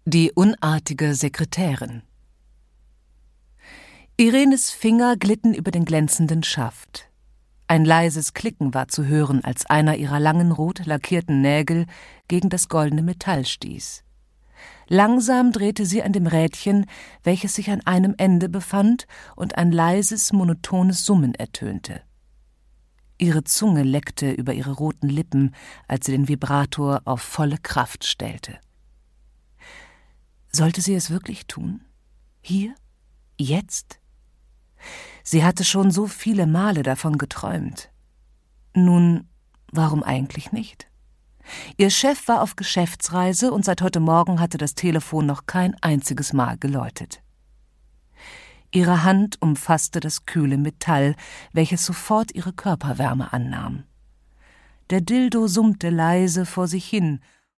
Die unartige Sekretärin. Irenes Finger glitten über den glänzenden Schaft. Ein leises Klicken war zu hören, als einer ihrer langen, rot lackierten Nägel gegen das goldene Metall stieß. Langsam drehte sie an dem Rädchen, welches sich an einem Ende befand, und ein leises, monotones Summen ertönte. Ihre Zunge leckte über ihre roten Lippen, als sie den Vibrator auf volle Kraft stellte. Sollte sie es wirklich tun? Hier? Jetzt? Sie hatte schon so viele Male davon geträumt. Nun, warum eigentlich nicht? Ihr Chef war auf Geschäftsreise und seit heute Morgen hatte das Telefon noch kein einziges Mal geläutet. Ihre Hand umfasste das kühle Metall, welches sofort ihre Körperwärme annahm. Der Dildo summte leise vor sich hin